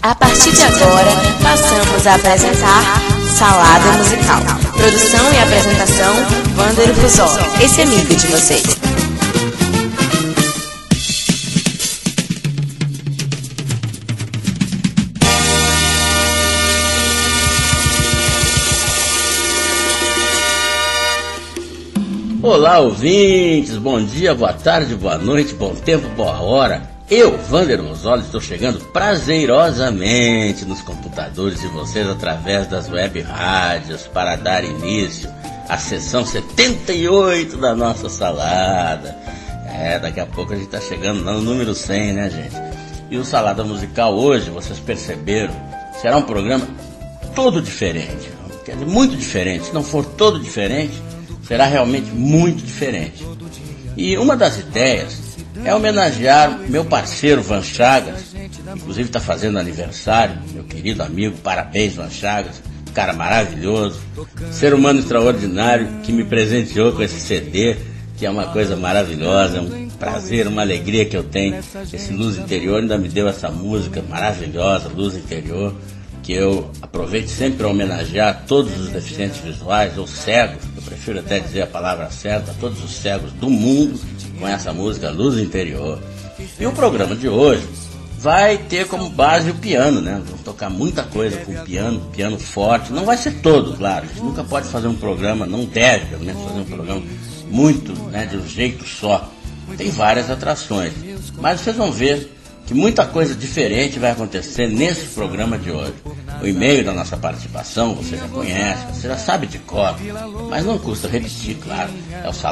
A partir de agora, passamos a apresentar Salada Musical. Produção e apresentação, Wander Fusó, esse amigo de vocês. Olá, ouvintes, bom dia, boa tarde, boa noite, bom tempo, boa hora. Eu, Wander Mosoli, estou chegando prazerosamente nos computadores de vocês através das web rádios para dar início à sessão 78 da nossa salada. Daqui a pouco a gente está chegando no número 100, né, gente? E o Salada Musical hoje, vocês perceberam, será um programa todo diferente. Quer dizer, muito diferente. Se não for todo diferente, será realmente muito diferente. E uma das ideias é homenagear meu parceiro Van Chagas, inclusive está fazendo aniversário, meu querido amigo, parabéns Van Chagas, cara maravilhoso, ser humano extraordinário que me presenteou com esse CD, que é uma coisa maravilhosa, é um prazer, uma alegria que eu tenho. Esse Luz Interior ainda me deu essa música maravilhosa, Luz Interior, que eu aproveito sempre para homenagear todos os deficientes visuais, ou cegos, eu prefiro até dizer a palavra certa, todos os cegos do mundo, com essa música Luz Interior. E o programa de hoje vai ter como base o piano, né? Vamos tocar muita coisa com piano forte. Não vai ser todo, claro. A gente nunca pode fazer um programa, não deve, pelo menos, fazer um programa muito, né, de um jeito só. Tem várias atrações. Mas vocês vão ver que muita coisa diferente vai acontecer nesse programa de hoje. O e-mail da nossa participação você já conhece, você já sabe de cor, mas não custa repetir, claro. É o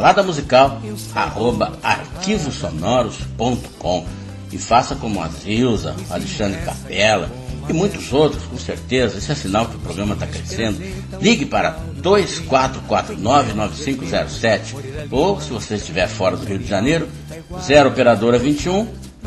saladamusical@arquivosonoros.com. E faça como a Zilza, o Alexandre Capella e muitos outros, com certeza. Esse é sinal que o programa está crescendo. Ligue para 2449-9507 ou, se você estiver fora do Rio de Janeiro, 0 operadora 21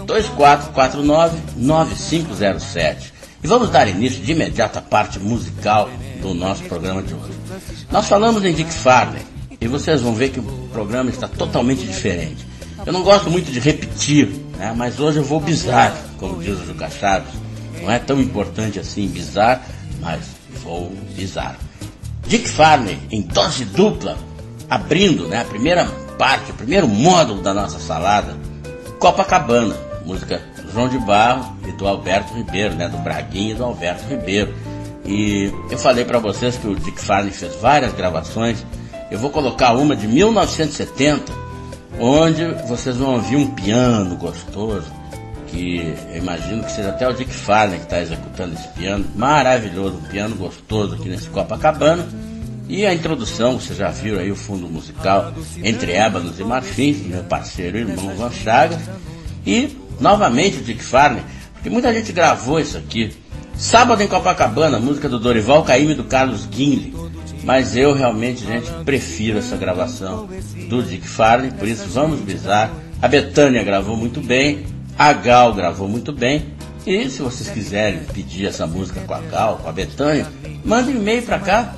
2449-9507. E vamos dar início de imediato à parte musical do nosso programa de hoje. Nós falamos em Dick Farney e vocês vão ver que o programa está totalmente diferente. Eu não gosto muito de repetir, né, mas hoje eu vou bizarro, como diz o Juca Chaves. Não é tão importante assim bizarro, mas vou bizarro. Dick Farney em dose dupla, abrindo, né, a primeira parte, o primeiro módulo da nossa salada, Copacabana, música do João de Barro e do Alberto Ribeiro, né, do Braguinha e do Alberto Ribeiro. E eu falei para vocês que o Dick Farney fez várias gravações. Eu vou colocar uma de 1970, onde vocês vão ouvir um piano gostoso, que eu imagino que seja até o Dick Farney que está executando esse piano, maravilhoso, um piano gostoso aqui nesse Copacabana. E a introdução, você já viu aí o fundo musical Entre Ébanos e Marfins, do meu parceiro e irmão Van Chagas. E, novamente, o Dick Farney, porque muita gente gravou isso aqui. Sábado em Copacabana, música do Dorival Caymmi e do Carlos Guinle. Mas eu realmente, gente, prefiro essa gravação do Dick Farney, por isso vamos bizar. A Bethânia gravou muito bem, a Gal gravou muito bem. E se vocês quiserem pedir essa música com a Gal, com a Bethânia, mandem um e-mail para cá,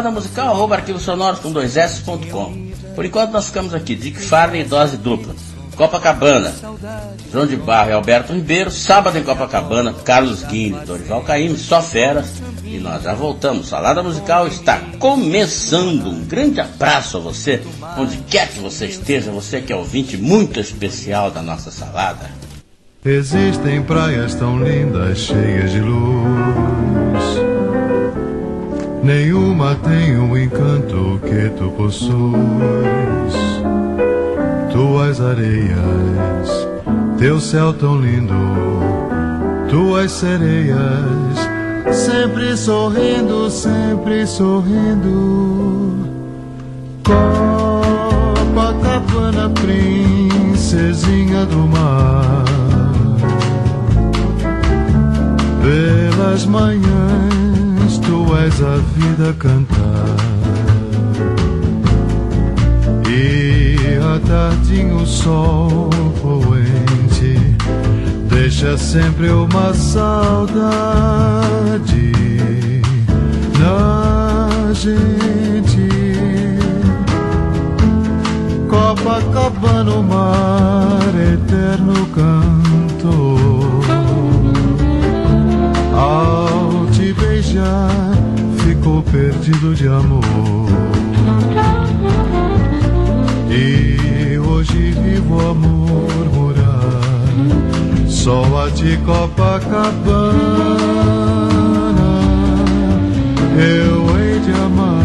saladamusical@arquivosonoros.com. Por enquanto nós ficamos aqui, Dick Farney, dose dupla. Copacabana, João de Barro e Alberto Ribeiro. Sábado em Copacabana, Carlos Guinle, Dorival Caymmi, só feras. E nós já voltamos. Salada Musical está começando. Um grande abraço a você, onde quer que você esteja, você que é ouvinte muito especial da nossa salada. Existem praias tão lindas, cheias de luz. Nenhuma tem o encanto que tu possuis. Tuas areias, teu céu tão lindo, tuas sereias, sempre sorrindo, sempre sorrindo. Copacabana, princesinha do mar. Pelas manhãs, tu és a vida cantar. E à tardinha o sol poente deixa sempre uma saudade na gente. Copacabana, o mar eterno canto, Copacabana, eu hei de amar.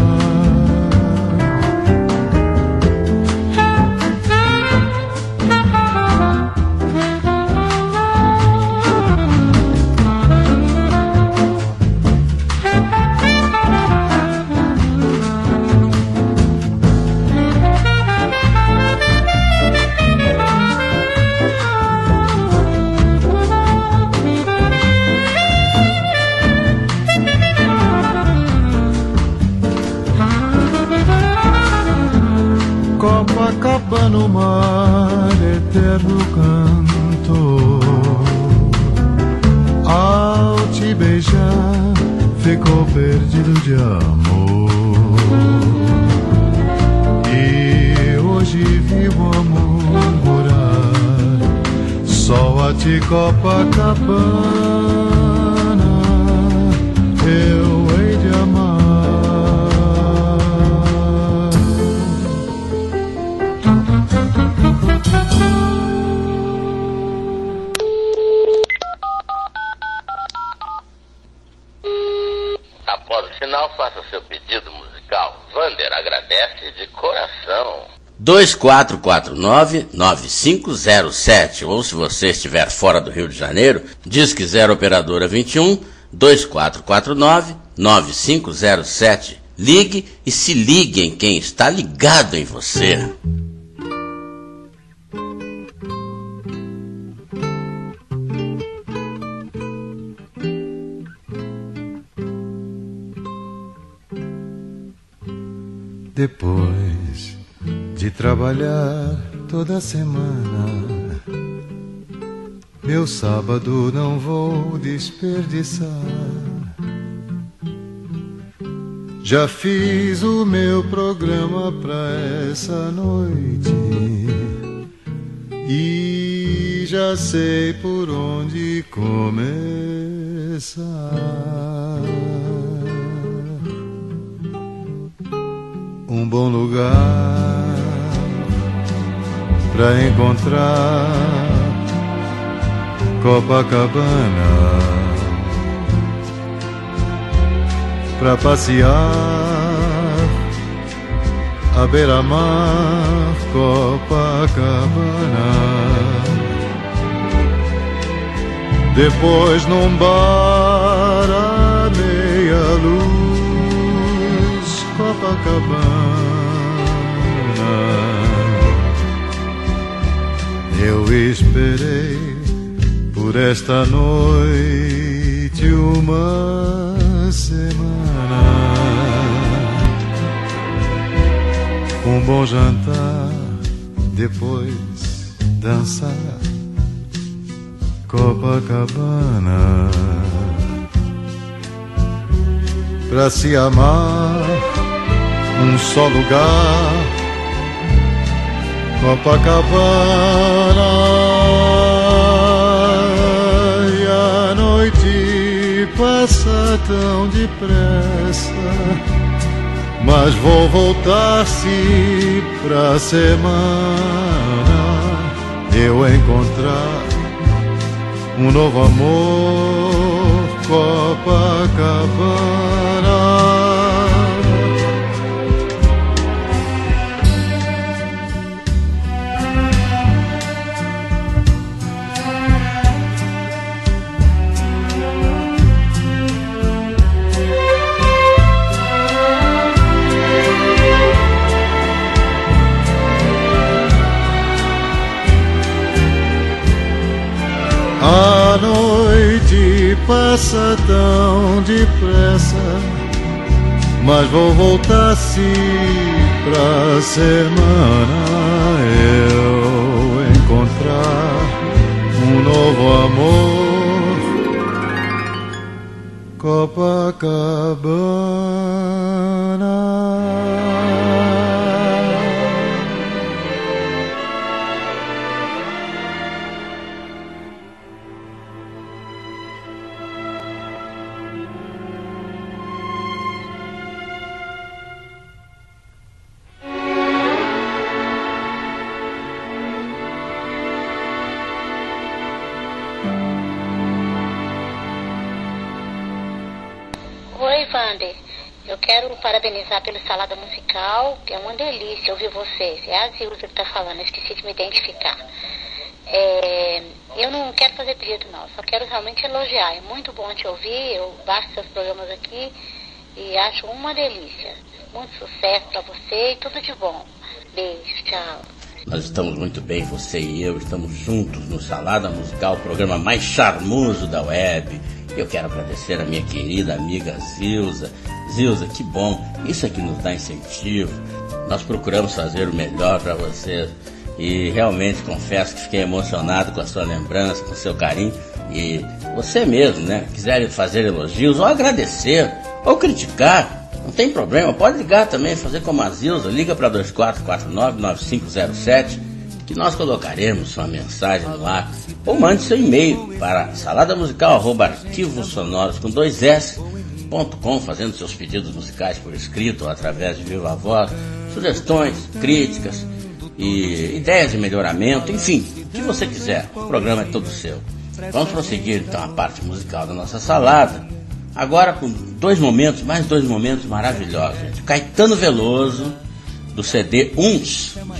Copacabana, o mar, eterno canto. Ao te beijar, ficou perdido de amor. E hoje vivo a murmurar só a ti, Copacabana, eu hei de amar. Após o sinal, faça seu pedido musical. Vander agradece de coração. 2449-9507. Ou se você estiver fora do Rio de Janeiro, Disque 0 Operadora 21 2449-9507. Ligue e se ligue em quem está ligado em você. Depois de trabalhar toda semana, meu sábado não vou desperdiçar. Já fiz o meu programa pra essa noite e já sei por onde começar. Um bom lugar pra encontrar Copacabana, pra passear à beira-mar, Copacabana. Depois num bar à meia-luz, Copacabana. Eu esperei por esta noite uma semana. Um bom jantar, depois dançar, Copacabana. Pra se amar, um só lugar, Copacabana. E a noite passa tão depressa, mas vou voltar-se pra semana eu encontrar um novo amor, Copacabana. A noite passa tão depressa, mas vou voltar-se pra semana eu encontrar um novo amor, Copacabana. Vander. Eu quero parabenizar pelo Salada Musical, que é uma delícia ouvir vocês. É a Zilza que está falando, eu esqueci de me identificar. Eu não quero fazer pedido não, só quero realmente elogiar. É muito bom te ouvir, eu baixo seus programas aqui e acho uma delícia. Muito sucesso para você e tudo de bom. Beijo, tchau. Nós estamos muito bem, você e eu, estamos juntos no Salada Musical, o programa mais charmoso da web. Eu quero agradecer a minha querida amiga Zilza. Zilza, que bom, isso aqui nos dá incentivo. Nós procuramos fazer o melhor para vocês. E realmente confesso que fiquei emocionado com a sua lembrança, com o seu carinho. E você mesmo, né, quiser fazer elogios ou agradecer ou criticar, não tem problema, pode ligar também, fazer como a Zilza, liga para 2449-9507, que nós colocaremos sua mensagem no ar. Ou mande seu e-mail para saladamusical@arquivosonoros.com, fazendo seus pedidos musicais por escrito ou através de viva voz, sugestões, críticas e ideias de melhoramento, enfim, o que você quiser. O programa é todo seu. Vamos prosseguir então a parte musical da nossa salada, agora com mais dois momentos maravilhosos, gente. Caetano Veloso, do CD Uns, de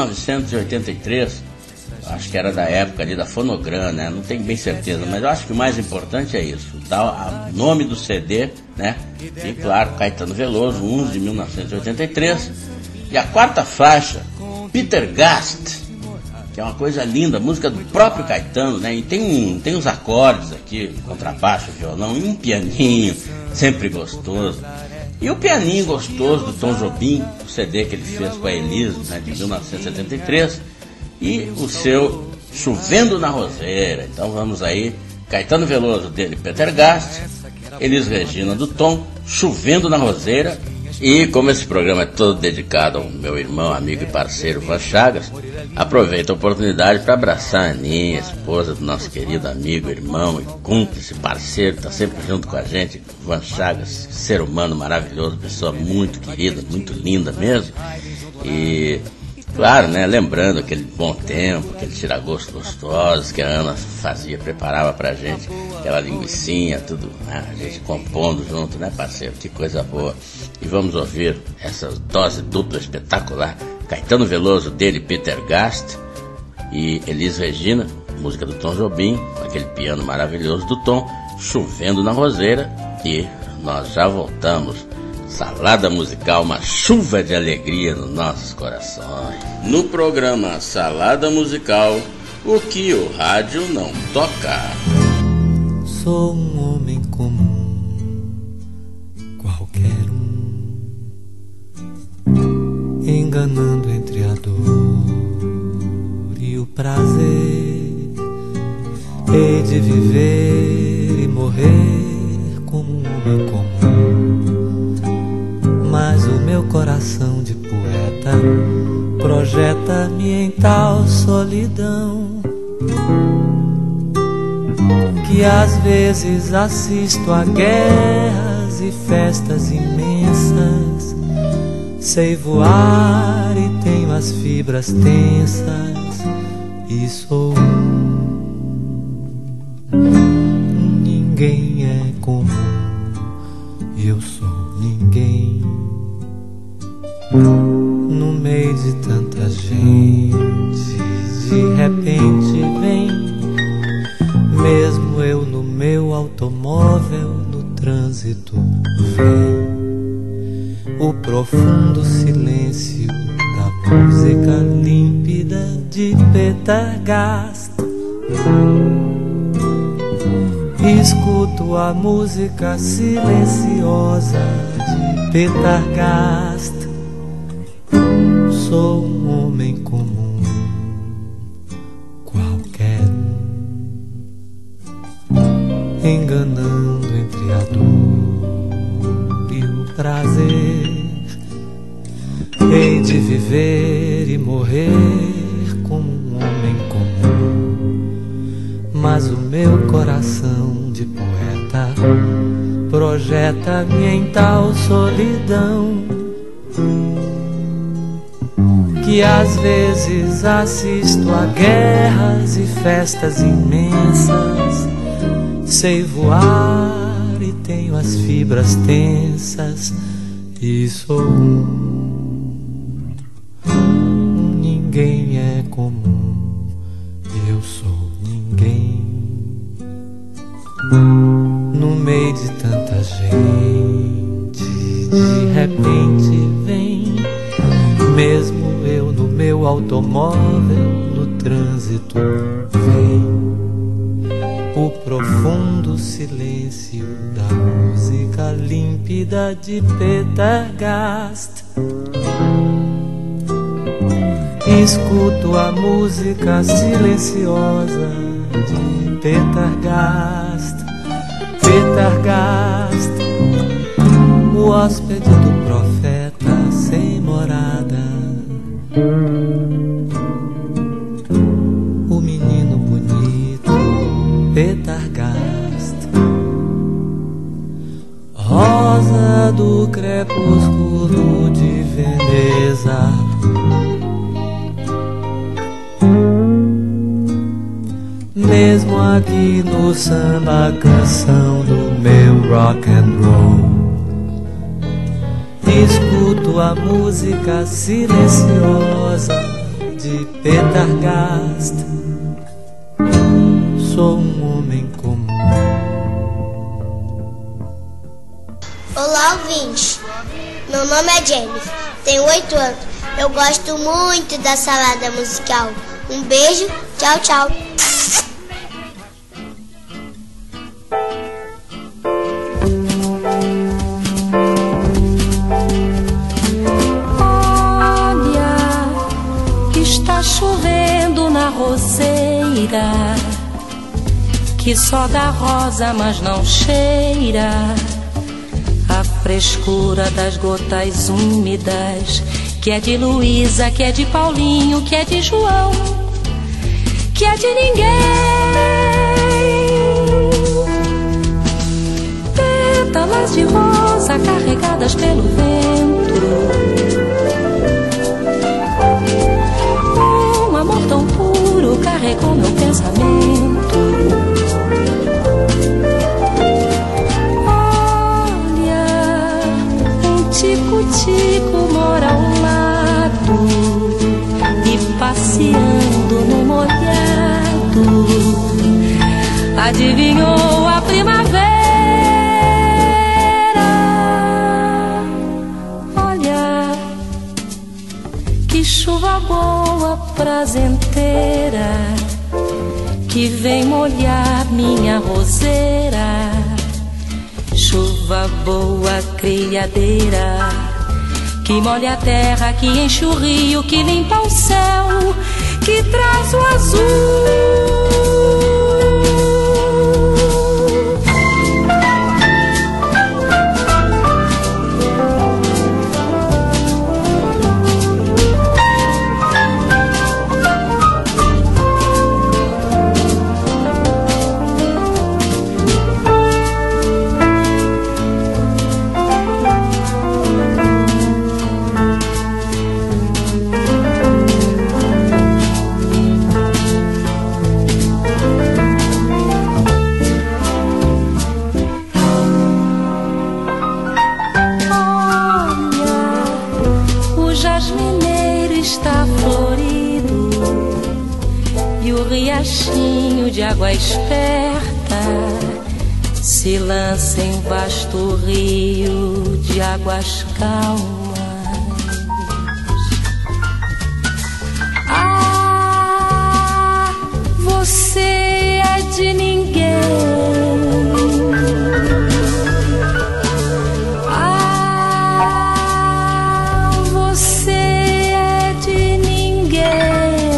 1983, acho que era da época ali da Fonogram, né? Não tenho bem certeza, mas eu acho que o mais importante é isso, o nome do CD, né? E claro, Caetano Veloso, Uns, de 1983. E a quarta faixa, Peter Gast, que é uma coisa linda, música do próprio Caetano, né? E tem uns acordes aqui, contrabaixo, violão, e um pianinho, sempre gostoso. E o pianinho gostoso do Tom Jobim, o CD que ele fez com a Elis, né, de 1973, e o seu Chovendo na Roseira. Então vamos aí, Caetano Veloso dele, Peter Gast, Elis Regina do Tom, Chovendo na Roseira. E como esse programa é todo dedicado ao meu irmão, amigo e parceiro Van Chagas, aproveito a oportunidade para abraçar a Aninha, esposa do nosso querido amigo, irmão e cúmplice, parceiro, está sempre junto com a gente, Van Chagas, ser humano maravilhoso, pessoa muito querida, muito linda mesmo. E claro, né, lembrando aquele bom tempo, aquele tiragosto gostoso que a Ana preparava pra gente, aquela linguicinha, tudo, né, a gente compondo junto, né, parceiro, que coisa boa. E vamos ouvir essa dose dupla espetacular, Caetano Veloso dele, Peter Gast, e Elis Regina, música do Tom Jobim, com aquele piano maravilhoso do Tom, Chovendo na Roseira, e nós já voltamos. Salada Musical, uma chuva de alegria nos nossos corações. No programa Salada Musical, o que o rádio não toca. Sou um homem comum, qualquer um, enganando entre a dor e o prazer. Hei de viver e morrer como um homem comum, mas o meu coração de poeta projeta-me em tal solidão que às vezes assisto a guerras e festas imensas. Sei voar e tenho as fibras tensas e sou ninguém é comum, eu sou ninguém no meio de tanta gente. De repente vem, mesmo eu no meu automóvel, no trânsito vem o profundo silêncio da música límpida de Peter Gast. Escuto a música silenciosa de Peter Gast. Sou um homem comum, qualquer um, enganando entre a dor e o prazer. Hei de viver e morrer como um homem comum, mas o meu coração de poeta projeta-me em tal solidão que às vezes assisto a guerras e festas imensas. Sei voar e tenho as fibras tensas e sou ninguém é comum, eu sou ninguém. No meio de tanta gente, de repente vem, mesmo eu no meu automóvel, no trânsito vem o profundo silêncio da música límpida de Peter Gast. Escuto a música silenciosa de Peter Gast. Peter Gast, o hóspede do profeta sem morada, o menino bonito Peter Gast, rosa do crepúsculo de Veneza, mesmo aqui no samba, canção do meu rock and roll. Escuto a música silenciosa de Peter Gast. Sou um homem comum. Olá, ouvintes. Meu nome é James, tenho 8 anos. Eu gosto muito da salada musical. Um beijo, tchau, tchau. Chovendo na roseira, que só dá rosa, mas não cheira a frescura das gotas úmidas, que é de Luísa, que é de Paulinho, que é de João, que é de ninguém. Pétalas de rosa carregadas pelo vento, amor tão puro carregou meu pensamento. Olha, um tico-tico mora ao lado e passeando no molhado adivinhou a primavera. Olha, que chuva boa, prazenteira, que vem molhar minha roseira. Chuva boa, criadeira, que molha a terra, que enche o rio, que limpa o céu, que traz o azul. Riachinho de água esperta se lança em vasto rio de águas calmas. Ah, você é de ninguém. Ah, você é de ninguém.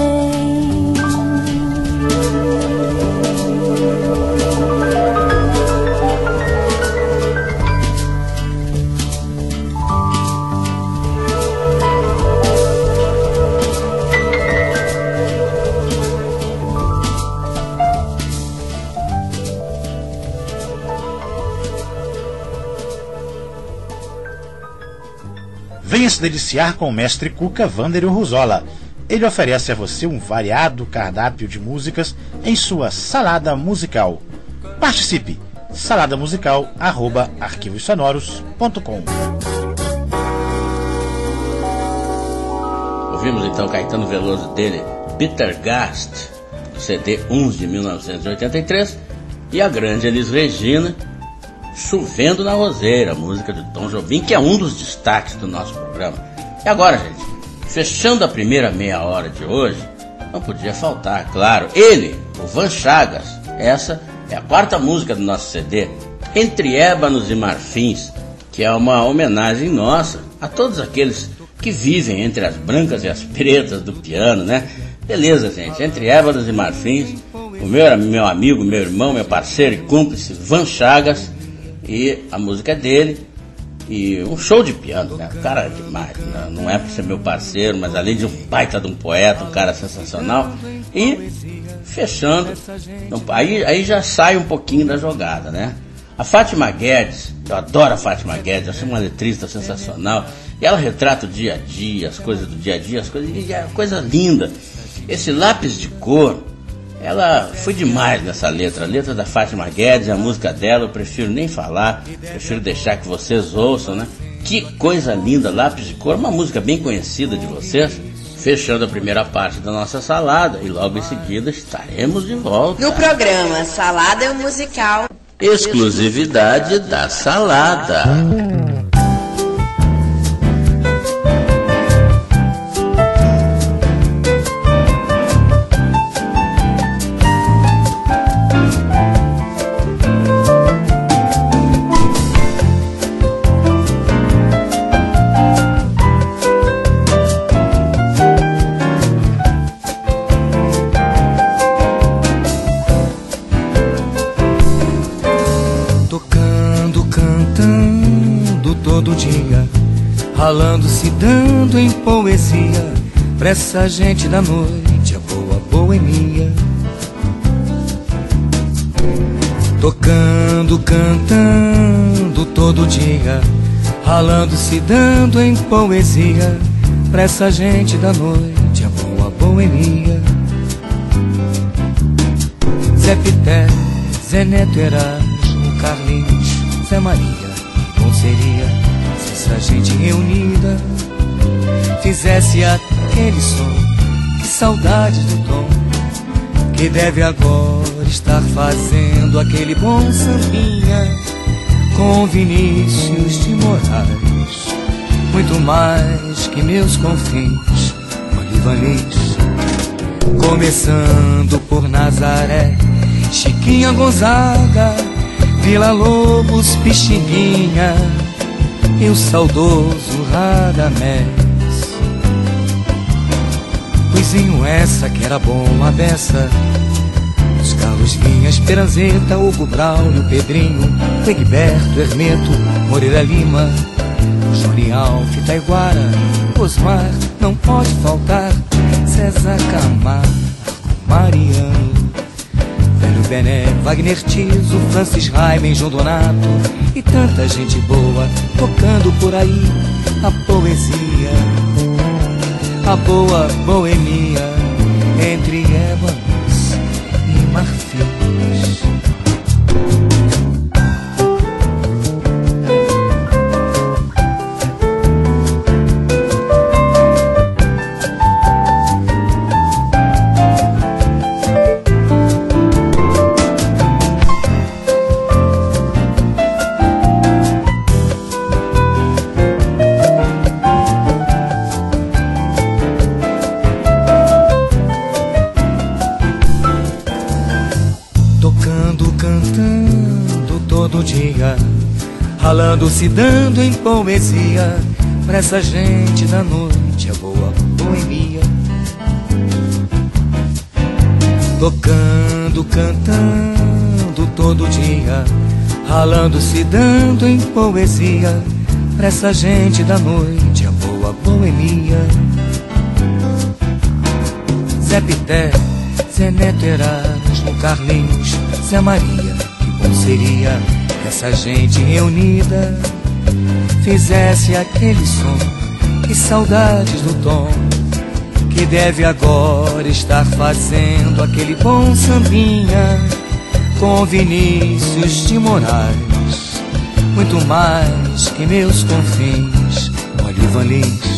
Venha se deliciar com o mestre Cuca Vânderio Ruzola. Ele oferece a você um variado cardápio de músicas em sua salada musical. Participe! saladamusical@arquivossonoros.com. Ouvimos então Caetano Veloso dele, Bittergast, CD 11 de 1983, e a grande Elis Regina, Chovendo na Roseira, música de Tom Jobim, que é um dos destaques do nosso programa. E agora, gente, fechando a primeira meia hora de hoje, não podia faltar, claro, ele, o Van Chagas. Essa é a quarta música do nosso CD, Entre Ébanos e Marfins, que é uma homenagem nossa a todos aqueles que vivem entre as brancas e as pretas do piano, né? Beleza, gente, Entre Ébanos e Marfins, o meu amigo, meu irmão, meu parceiro e cúmplice, Van Chagas, e a música é dele, e um show de piano, né? O cara é demais, né? Não é por ser meu parceiro, mas além de um baita de um poeta, um cara sensacional. E fechando, aí já sai um pouquinho da jogada, né? A Fátima Guedes, eu adoro a Fátima Guedes, eu sou uma letrista sensacional, e ela retrata o dia a dia, as coisas do dia a dia, as coisas, e é coisa linda. Esse Lápis de Cor, ela foi demais nessa letra, a letra da Fátima Guedes, a música dela, eu prefiro nem falar, prefiro deixar que vocês ouçam, né? Que coisa linda, Lápis de Cor, uma música bem conhecida de vocês. Fechando a primeira parte da nossa salada, e logo em seguida estaremos de volta no programa Salada Musical, exclusividade da salada. Ralando-se dando em poesia pra essa gente da noite, a boa boemia. Tocando, cantando todo dia, ralando-se dando em poesia pra essa gente da noite, a boa boemia. Zé Pité, Zé Neto, Erasmo, Carlinhos, Zé Maria, bom seria essa gente reunida fizesse aquele som, que saudade do Tom, que deve agora estar fazendo aquele bom sambinha com Vinícius de Moraes, muito mais que meus confins olivanês, começando por Nazaré, Chiquinha Gonzaga, Vila Lobos, Pixinguinha e o saudoso Radamés. Luizinho essa que era bom a beça, os Carlos Vinha, Esperanzeta, Hugo Braulio, Pedrinho, Egberto, Hermeto, Moreira Lima, Johnny Alf, Taiguara, Osmar, não pode faltar, César Camargo, Mariano, Velho Bené, Wagner Tiso, Francis Raimen, João Donato e tanta gente boa tocando por aí a poesia, a boa boemia entre ébanos e marfins. Ralando-se dando em poesia pra essa gente da noite, a boa boemia. Tocando, cantando todo dia, ralando-se dando em poesia pra essa gente da noite, a boa boemia. Zé Pité, Zé Neto, Erasmo, Carlinhos, Zé Maria, que bom seria essa gente reunida fizesse aquele som, que saudades do Tom, que deve agora estar fazendo aquele bom sambinha com Vinícius de Moraes, muito mais que meus confins, olha Ivan Lins.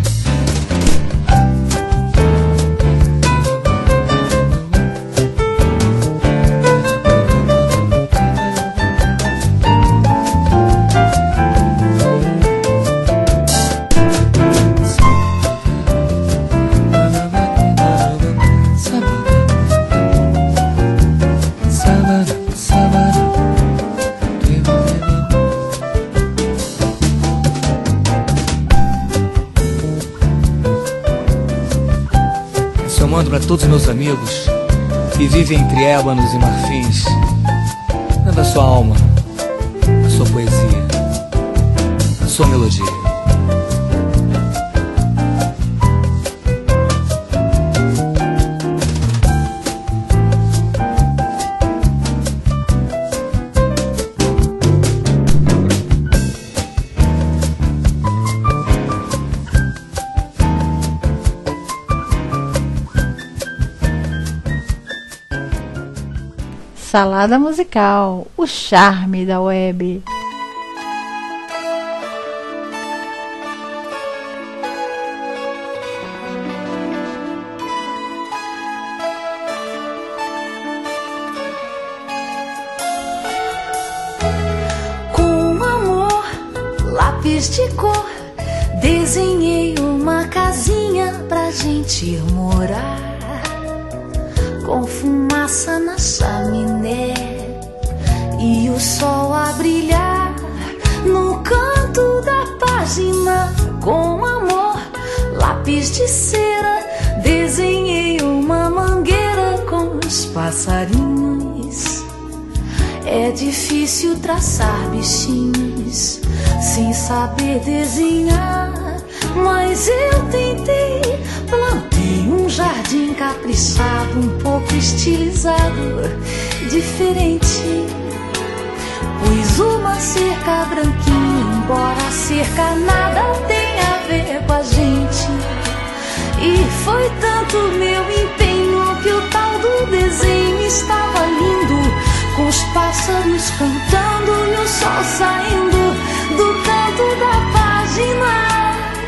Para todos meus amigos que vivem entre ébanos e marfins, dando a sua alma, a sua poesia, a sua melodia. Salada musical, o charme da web. Com amor, lápis de cor, desenhei uma casinha pra gente ir morar. Com fumaça na chaminé e o sol a brilhar no canto da página. Com amor, lápis de cera, desenhei uma mangueira com os passarinhos. É difícil traçar bichinhos sem saber desenhar, mas eu tentei. Plantei um jardim caprichado, um pouco estilizado, diferente. Pus uma cerca branquinha, embora a cerca nada tenha a ver com a gente. E foi tanto meu empenho que o tal do desenho estava lindo, com os pássaros cantando e o sol saindo do canto da página.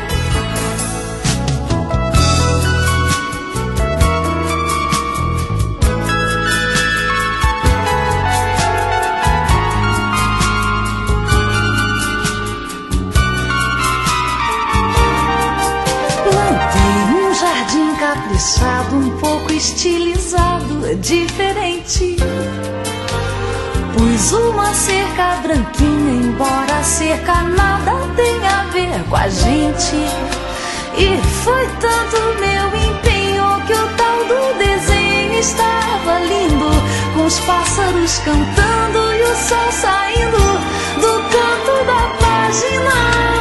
Caprichado, um pouco estilizado, diferente. Pus uma cerca branquinha, embora a cerca nada tenha a ver com a gente. E foi tanto meu empenho que o tal do desenho estava lindo, com os pássaros cantando e o sol saindo do canto da página.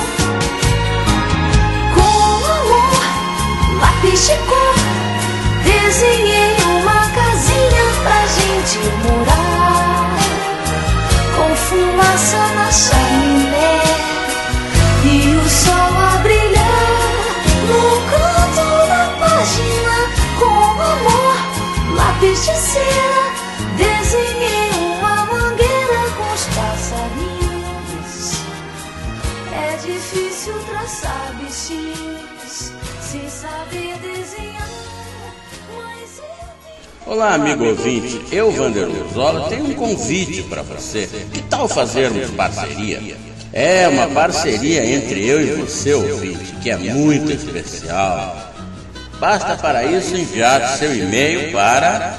Lápis de cor, desenhei uma casinha pra gente morar, com fumaça na chaminé e o sol a brilhar no canto da página. Com amor, lápis de cera, desenhei uma mangueira com os passarinhos. É difícil traçar bichinhos sem saber desenhar, mas eu... Olá, amigo ouvinte, eu, Vander Luzola, tenho um convite para você. Que tal fazermos parceria? É uma parceria entre eu e você, ouvinte, que é muito especial. Basta para isso enviar seu e-mail para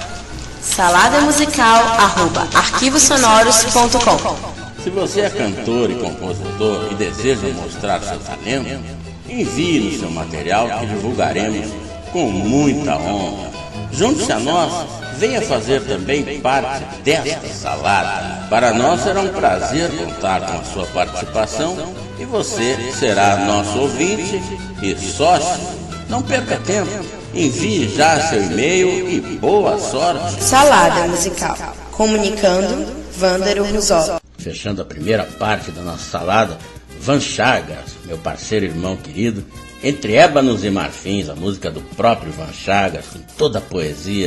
saladamusical@arquivosonoros.com. Se você é cantor e compositor e deseja mostrar seu talento, envie-nos seu material que divulgaremos com muita honra. Junte-se a nós, venha fazer também parte desta salada. Para nós será um prazer contar com a sua participação e você será nosso ouvinte e sócio. Não perca tempo, envie já seu e-mail e boa sorte. Salada Musical, comunicando Vander Ruzola. Fechando a primeira parte da nossa salada, Van Chagas, meu parceiro e irmão querido, Entre Ébanos e Marfins, a música do próprio Van Chagas, com toda a poesia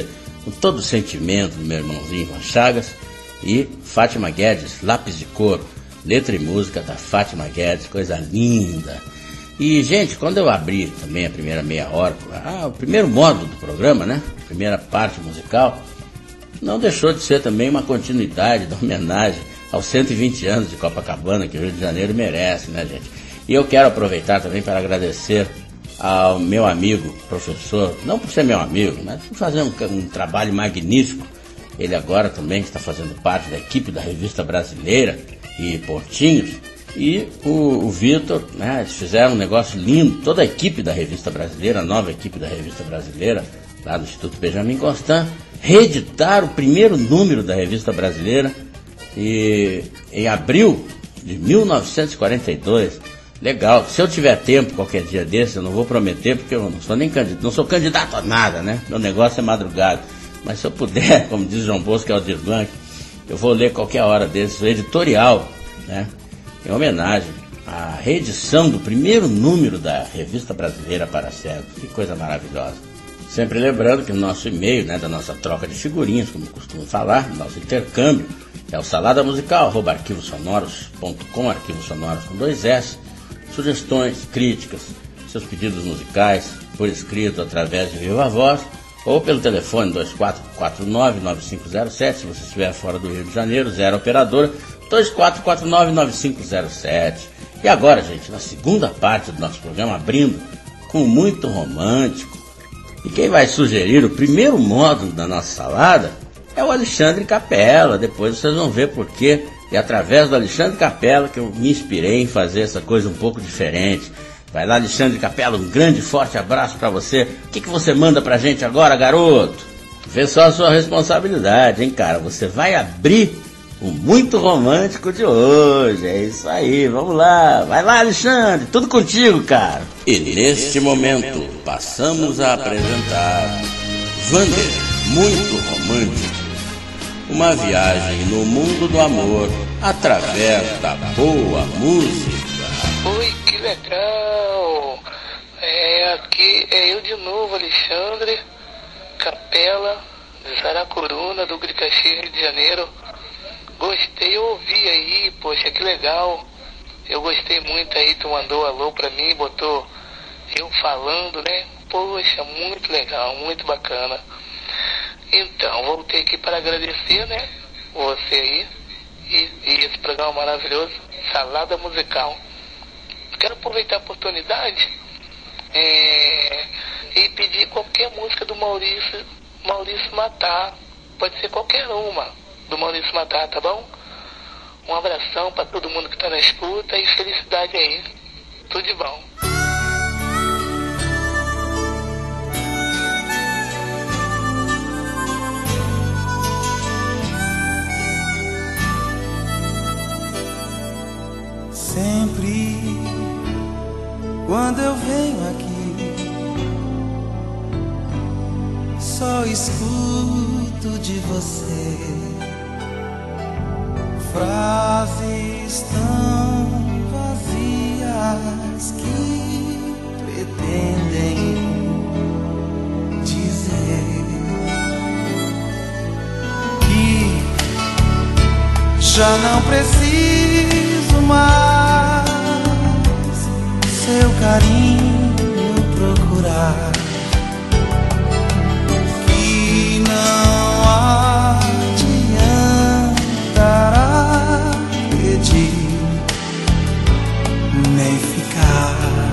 com todo o sentimento do meu irmãozinho Ivan Chagas, e Fátima Guedes, Lápis de Couro, letra e música da Fátima Guedes, coisa linda. E, gente, quando eu abri também a primeira meia hora, o primeiro módulo do programa, né? A primeira parte musical, não deixou de ser também uma continuidade da homenagem aos 120 anos de Copacabana, que o Rio de Janeiro merece, né, gente? E eu quero aproveitar também para agradecer ao meu amigo, professor, não por ser meu amigo, mas por fazer um trabalho magnífico. Ele agora também está fazendo parte da equipe da Revista Brasileira e Pontinhos. E o Vitor, né, eles fizeram um negócio lindo, toda a equipe da Revista Brasileira, a nova equipe da Revista Brasileira, lá do Instituto Benjamin Constant, reeditaram o primeiro número da Revista Brasileira em abril de 1942. Legal, se eu tiver tempo qualquer dia desse, eu não vou prometer, porque eu não sou nem candidato, não sou candidato a nada, né? Meu negócio é madrugada. Mas se eu puder, como diz João Bosco e Aldir Blanc, eu vou ler qualquer hora desse, o editorial, né? Em homenagem à reedição do primeiro número da Revista Brasileira para Cegos. Que coisa maravilhosa. Sempre lembrando que o nosso e-mail, né, da nossa troca de figurinhas, como costumo falar, nosso intercâmbio, é o saladamusical@arquivosonoros.com, arquivos sonoros com 2 S. Sugestões, críticas, seus pedidos musicais, por escrito através de Viva Voz, ou pelo telefone 2449-9507, se você estiver fora do Rio de Janeiro, 0 operadora, 2449-9507. E agora, gente, na segunda parte do nosso programa, abrindo com Muito Romântico. E quem vai sugerir o primeiro módulo da nossa salada é o Alexandre Capela. Depois vocês vão ver por quê. E através do Alexandre Capela que eu me inspirei em fazer essa coisa um pouco diferente. Vai lá, Alexandre Capela, um grande forte abraço pra você. O que você manda pra gente agora, garoto? Vê só a sua responsabilidade, hein, cara? Você vai abrir o Muito Romântico de hoje. É isso aí, vamos lá. Vai lá, Alexandre, tudo contigo, cara. E neste momento, passamos a apresentar Vander, Muito Romântico. Uma viagem no mundo do amor através da boa música. Oi, que legal! Aqui é eu de novo, Alexandre Capela, de Saracuruna, Duque de Caxias, Rio de Janeiro. Gostei, eu ouvi aí, poxa, que legal. Eu gostei muito aí, tu mandou alô pra mim, botou eu falando, né? Poxa, muito legal, muito bacana. Então, voltei aqui para agradecer, né, você aí e esse programa maravilhoso, Salada Musical. Quero aproveitar a oportunidade e pedir qualquer música do Maurício Matar. Pode ser qualquer uma do Maurício Matar, tá bom? Um abração para todo mundo que tá na escuta e felicidade aí. Tudo de bom. Sempre quando eu venho aqui, só escuto de você frases tão vazias que pretendem dizer que já não preciso mais seu carinho procurar, que não adiantará pedir nem ficar.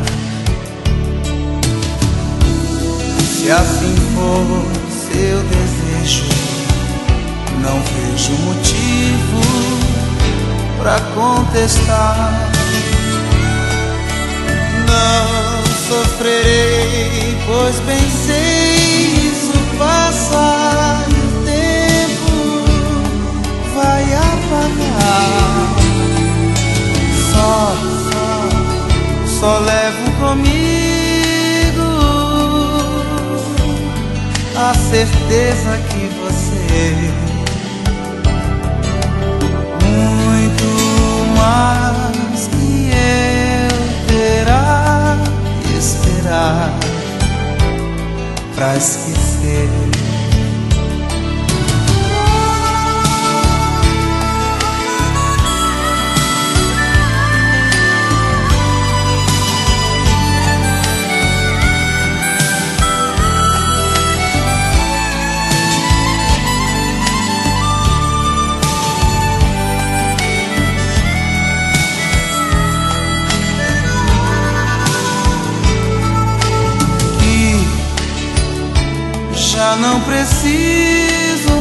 Se assim for seu desejo, não vejo motivo pra contestar. Não sofrerei, pois bem sei isso passa e o tempo vai apagar. Só levo comigo a certeza que você muito mais que eu terá que esperar pra esquecer. Já não preciso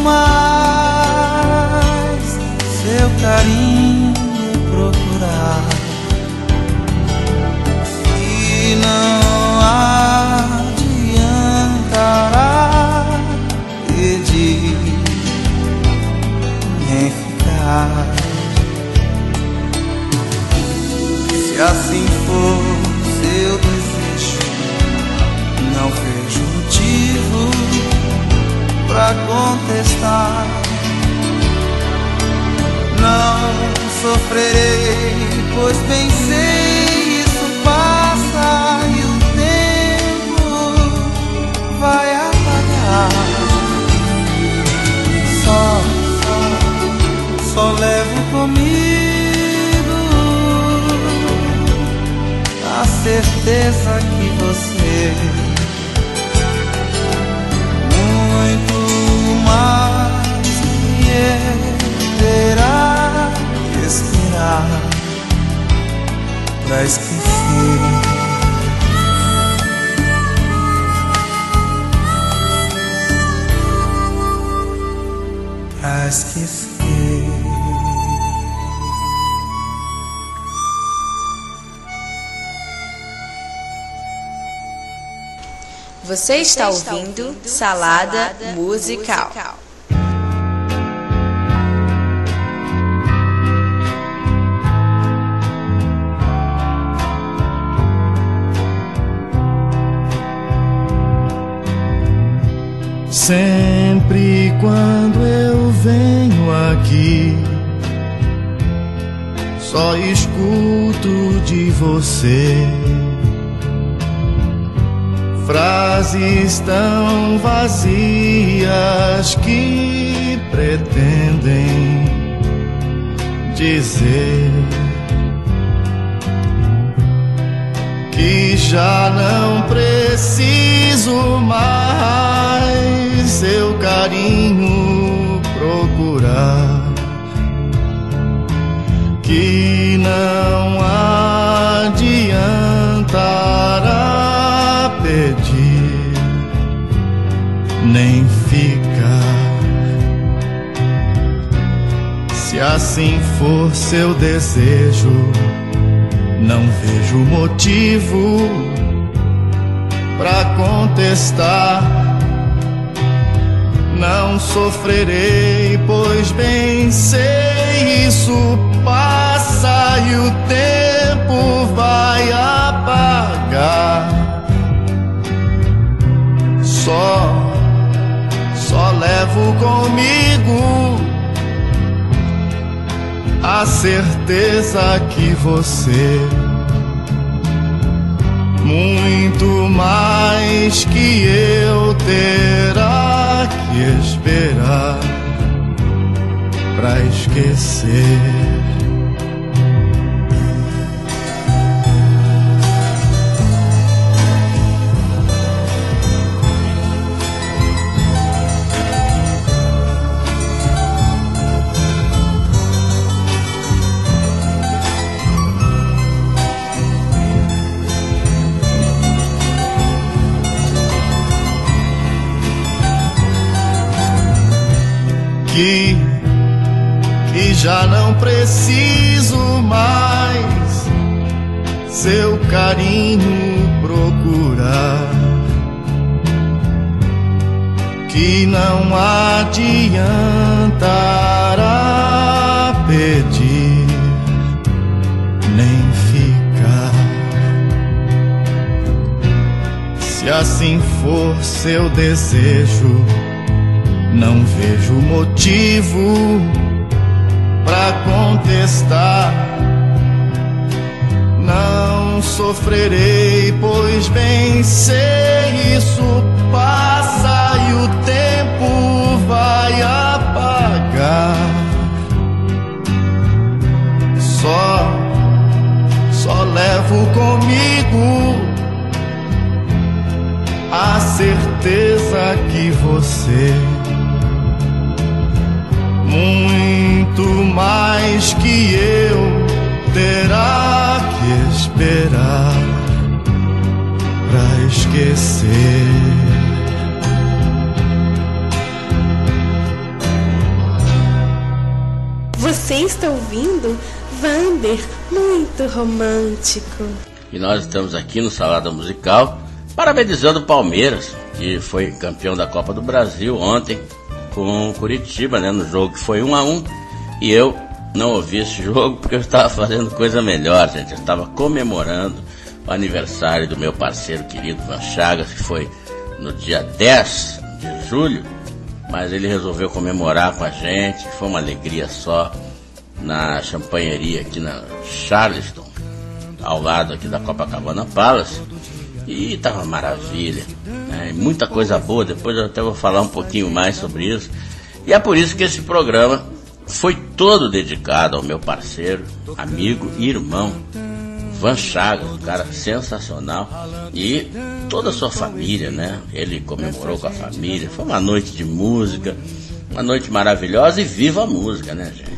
mais seu carinho procurar, e não adiantará pedir nem ficar. Se assim for seu desejo, não vejo motivo pra contestar. Não sofrerei, pois bem sei isso passa e o tempo vai apagar. Só levo comigo a certeza que você muito mais que eu terá que esperar pra esquecer. Pra esquecer. Você está ouvindo Salada Musical. Sempre quando eu venho aqui, só escuto de você frases tão vazias que pretendem dizer que já não preciso mais seu carinho procurar, que não adiantará pedir nem ficar. Se assim for seu desejo, não vejo motivo pra contestar. Não sofrerei, pois bem sei isso passa e o tempo vai apagar. Só levo comigo a certeza que você muito mais que eu terá que esperar pra esquecer. Que já não preciso mais seu carinho procurar, que não adiantará pedir nem ficar. Se assim for seu desejo, não vejo motivo pra contestar. Não sofrerei, pois bem sei isso passa e o tempo vai apagar. Só levo comigo a certeza que você muito mais que eu terá que esperar pra esquecer. Você está ouvindo Vander, muito romântico. E nós estamos aqui no Salada Musical parabenizando o Palmeiras, que foi campeão da Copa do Brasil ontem com o Curitiba, né, no jogo que foi 1-1. E eu não ouvi esse jogo porque eu estava fazendo coisa melhor, gente. Eu estava comemorando o aniversário do meu parceiro querido Van Chagas, que foi no dia 10 de julho, mas ele resolveu comemorar com a gente. Foi uma alegria só na champanheria aqui na Charleston, ao lado aqui da Copacabana Palace, e tava maravilha, né? E muita coisa boa. Depois eu até vou falar um pouquinho mais sobre isso, e é por isso que esse programa foi todo dedicado ao meu parceiro, amigo e irmão Van Chagas, um cara sensacional, e toda a sua família, né? Ele comemorou com a família. Foi uma noite de música, uma noite maravilhosa, e viva a música, né, gente?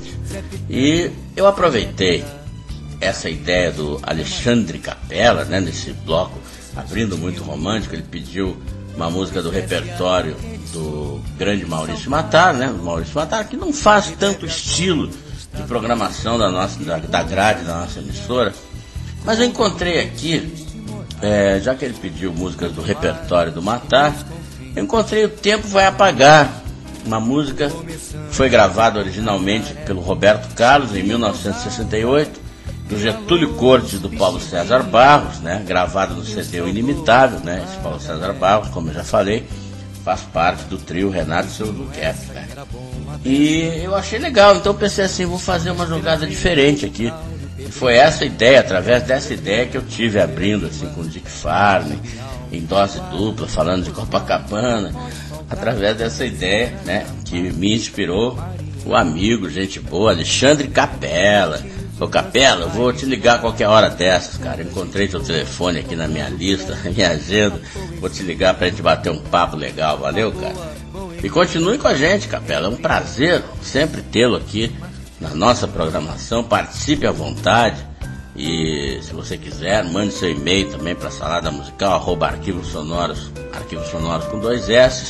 E eu aproveitei essa ideia do Alexandre Capella, né, nesse bloco Abrindo Muito Romântico. Ele pediu uma música do repertório do grande Maurício Matar, né? Maurício Matar, que não faz tanto estilo de programação da grade da nossa emissora, mas eu encontrei aqui, já que ele pediu músicas do repertório do Matar, eu encontrei O Tempo Vai Apagar, uma música que foi gravada originalmente pelo Roberto Carlos em 1968, do Getúlio Cortes e do Paulo César Barros, né, gravado no CD O Inimitável, né? Esse Paulo César Barros, como eu já falei, faz parte do trio Renato e seu Albuquerque, né? E eu achei legal, então eu pensei assim, vou fazer uma jogada diferente aqui. E foi essa ideia, através dessa ideia, que eu tive abrindo assim com o Dick Farney, em dose dupla, falando de Copacabana, através dessa ideia, né, que me inspirou o amigo, gente boa, Alexandre Capella. Ô Capella, eu vou te ligar a qualquer hora dessas, cara. Eu encontrei teu telefone aqui na minha lista, na minha agenda. Vou te ligar pra gente bater um papo legal, valeu, cara? E continue com a gente, Capella. É um prazer sempre tê-lo aqui na nossa programação. Participe à vontade. E se você quiser, mande seu e-mail também para saladamusical @arquivosonoros com 2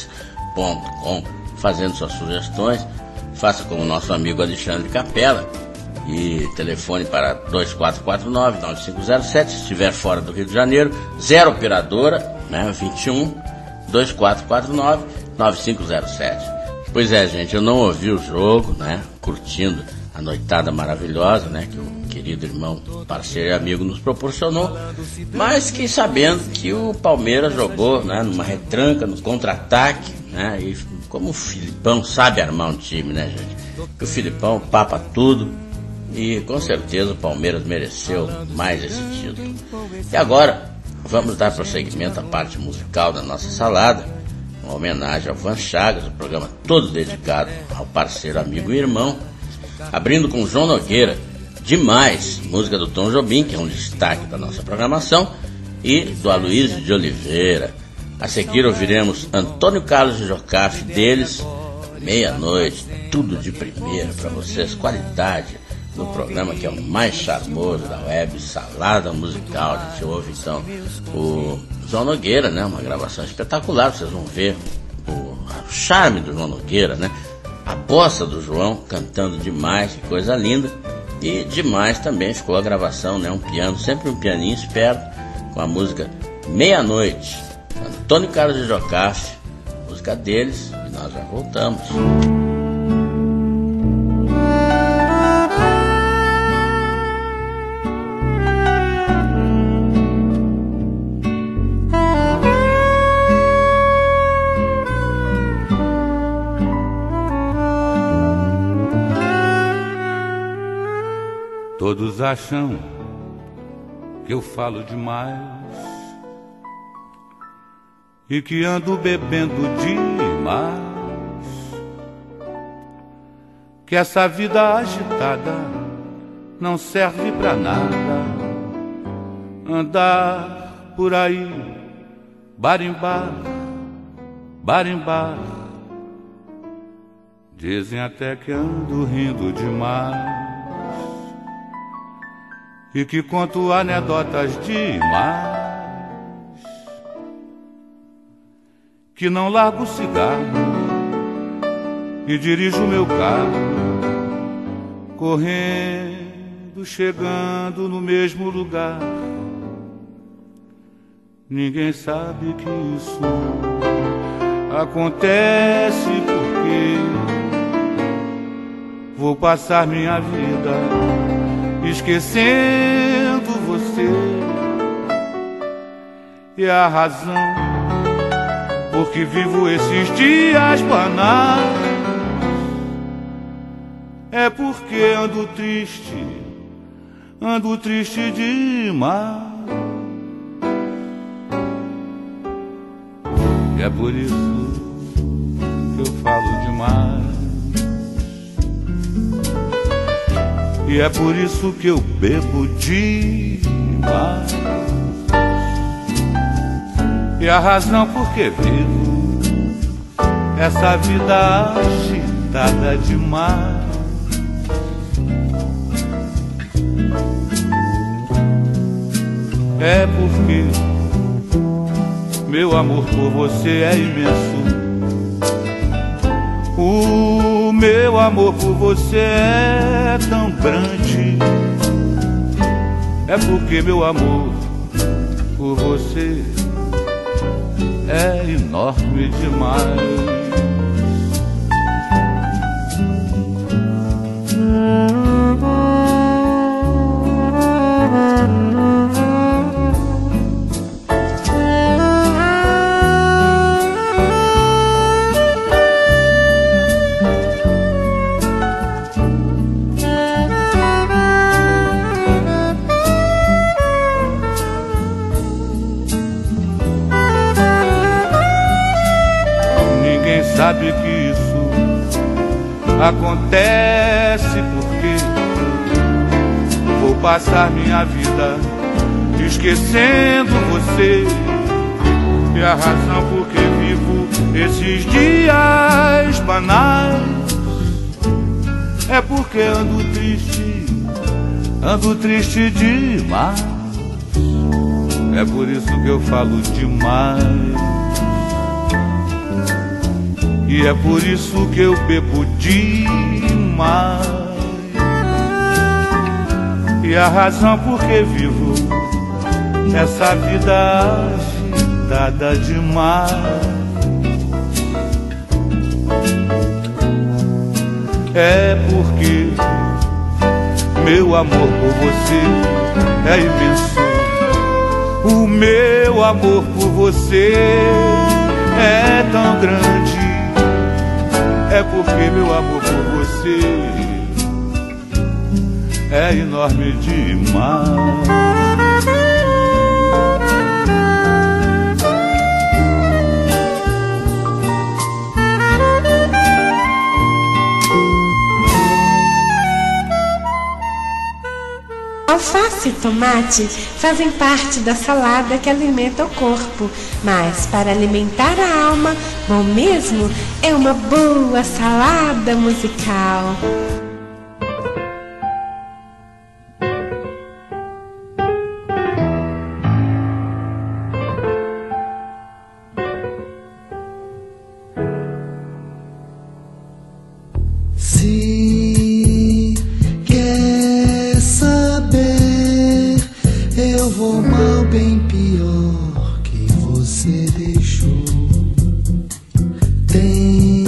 s.com, fazendo suas sugestões. Faça como o nosso amigo Alexandre Capella e telefone para 2449-9507, se estiver fora do Rio de Janeiro, 0 operadora, né, 21 2449-9507. Pois é, gente, eu não ouvi o jogo, né, curtindo a noitada maravilhosa, né, que o querido irmão, parceiro e amigo nos proporcionou, mas fiquei sabendo que o Palmeiras jogou, né, numa retranca, no contra-ataque, né, e como o Filipão sabe armar um time, né, gente, que o Filipão papa tudo. E com certeza o Palmeiras mereceu mais esse título. E agora vamos dar prosseguimento à parte musical da nossa salada, uma homenagem ao Van Chagas, o programa todo dedicado ao parceiro, amigo e irmão, abrindo com João Nogueira, Demais, música do Tom Jobim, que é um destaque da nossa programação, e do Aloysio de Oliveira. A seguir ouviremos Antônio Carlos de Jocafe, deles, Meia-Noite, tudo de primeira para vocês, qualidade no programa que é o mais charmoso da web, Salada Musical. A gente ouve então o João Nogueira, né? Uma gravação espetacular, vocês vão ver o charme do João Nogueira, né? A bossa do João cantando demais, que coisa linda. E demais também ficou a gravação, né? Um piano, sempre um pianinho esperto, com a música Meia-Noite, Antônio Carlos de Jocafe, música deles, e nós já voltamos. Todos acham que eu falo demais e que ando bebendo demais, que essa vida agitada não serve pra nada. Andar por aí, bar em bar, bar em bar, dizem até que ando rindo demais e que conto anedotas demais, que não largo o cigarro e dirijo meu carro correndo, chegando no mesmo lugar. Ninguém sabe que isso acontece porque vou passar minha vida esquecendo você. E a razão por que vivo esses dias banais é porque ando triste demais. E é por isso que eu falo demais. E é por isso que eu bebo demais. E a razão por que vivo essa vida agitada demais é porque meu amor por você é imenso. O meu amor por você é tão grande. É porque meu amor por você é enorme demais. Sabe que isso acontece porque vou passar minha vida esquecendo você. E a razão por que vivo esses dias banais é porque ando triste demais. É por isso que eu falo demais. E é por isso que eu bebo demais. E a razão por que vivo essa vida agitada demais é porque meu amor por você é imenso. O meu amor por você é tão grande. É porque meu amor por você é enorme demais. Alface e tomate fazem parte da salada que alimenta o corpo, mas para alimentar a alma, bom mesmo é uma boa salada musical. Se quer saber, eu vou mal bem pior que você deixou. Tem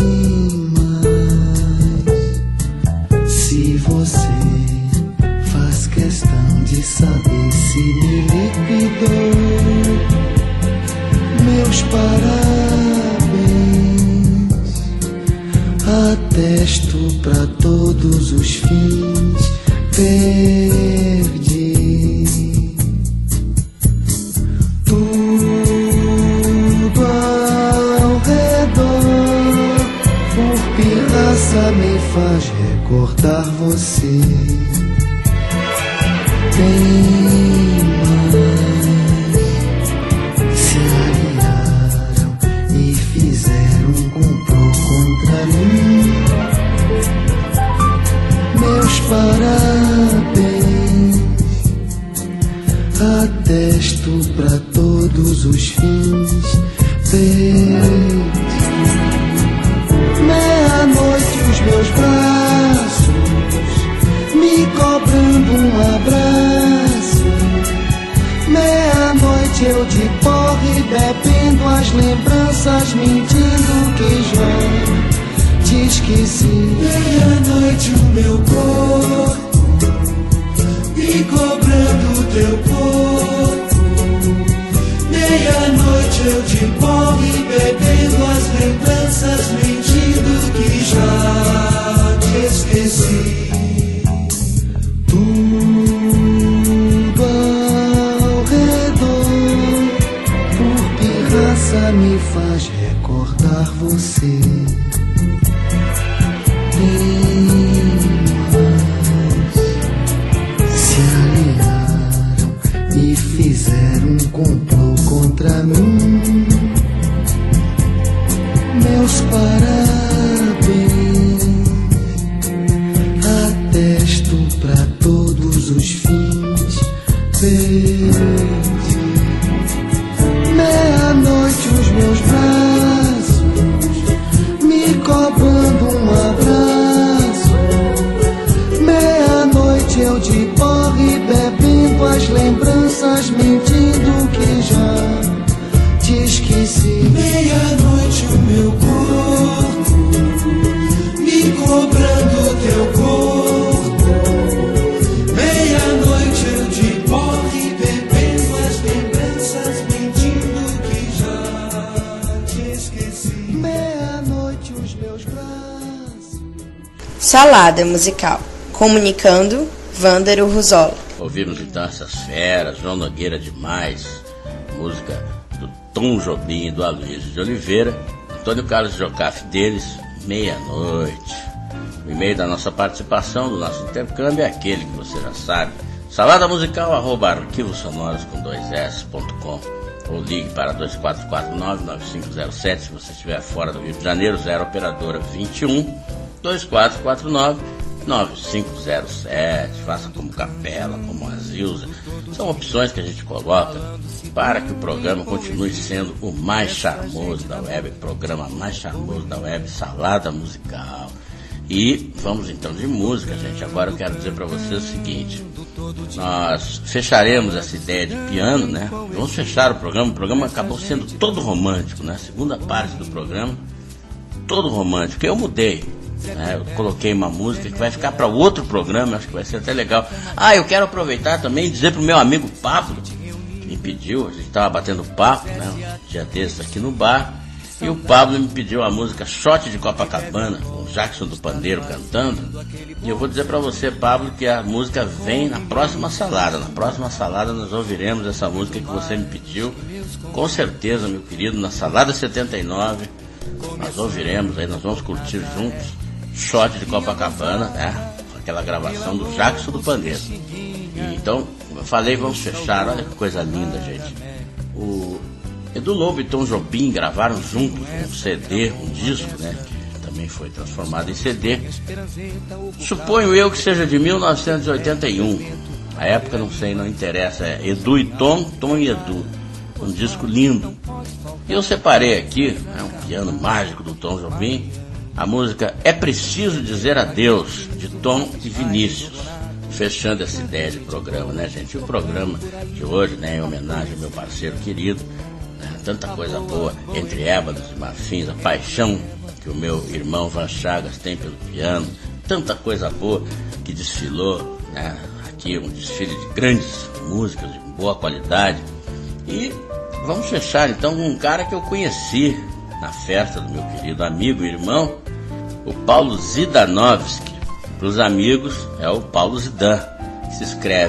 mais. Se você faz questão de saber se me liquidou, meus parabéns. Atesto pra todos os fins, perdi tudo ao redor. Por pirraça me faz recordar você. Tem mais. Se aliaram e fizeram um complô contra mim. Meus parabéns. Atesto pra todos os fins, perdi. Meia-noite os meus braços as lembranças mentindo que já te esqueci. Meia-noite o meu corpo me cobrando teu corpo. Meia-noite eu de porre bebendo as lembranças mentindo que já te esqueci. Me faz recordar você. Rimas se aliaram e fizeram um complô contra mim. Meus parabéns atesto pra todos os fins. Meia-noite os meus braços me cobrando um abraço. Meia-noite eu de porre bebendo as lembranças mentindo que já te esqueci. Meia-noite o meu corpo me cobrando teu corpo. Meia-noite eu de porre bebendo as lembranças mentindo que já te esqueci. Meia-noite os meus braços. Salada musical. Comunicando, Vândero Ruzola. Ouvimos então essas feras, João Nogueira demais, música do Tom Jobim e do Aloysio de Oliveira, Antônio Carlos Jocafe deles, Meia-noite. O e-mail da nossa participação, do nosso intercâmbio é aquele que você já sabe, saladamusical@arquivosonoros.com, ou ligue para 2449-9507 se você estiver fora do Rio de Janeiro, 0 operadora 21 2449-9507. Faça como Capela, como a Zilza. São opções que a gente coloca para que o programa continue sendo o mais charmoso da web, o programa mais charmoso da web, Salada Musical. E vamos então de música, gente. Agora eu quero dizer para vocês o seguinte: nós fecharemos essa ideia de piano, né? Vamos fechar o programa acabou sendo todo romântico, né? A segunda parte do programa, todo romântico. Eu mudei, né? Eu coloquei uma música que vai ficar para outro programa, acho que vai ser até legal. Eu quero aproveitar também e dizer pro meu amigo Pablo, que me pediu, a gente estava batendo papo, né? Um dia desses aqui no bar, e o Pablo me pediu a música Shot de Copacabana, com o Jackson do Pandeiro cantando. E eu vou dizer para você, Pablo, que a música vem na próxima salada. Na próxima salada nós ouviremos essa música que você me pediu. Com certeza, meu querido, na Salada 79, nós ouviremos, aí nós vamos curtir juntos Shot de Copacabana, né? Aquela gravação do Jackson do Pandeiro. E então, como eu falei, vamos fechar. Olha que coisa linda, gente. O Edu Lobo e Tom Jobim gravaram juntos um CD, um disco, né, que também foi transformado em CD. Suponho eu que seja de 1981. A época não sei, não interessa. É Edu e Tom, Tom e Edu. Um disco lindo. E eu separei aqui, um piano mágico do Tom Jobim, a música É Preciso Dizer Adeus, de Tom e Vinícius. Fechando essa ideia de programa, né, gente? E o programa de hoje, né, em homenagem ao meu parceiro querido, tanta coisa boa, Entre Ébanos e Marfins, a paixão que o meu irmão Van Chagas tem pelo piano, tanta coisa boa que desfilou, né, aqui, um desfile de grandes músicas de boa qualidade. E vamos fechar então com um cara que eu conheci na festa do meu querido amigo e irmão, o Paulo Zidanovski. Para os amigos é o Paulo Zidan, que se escreve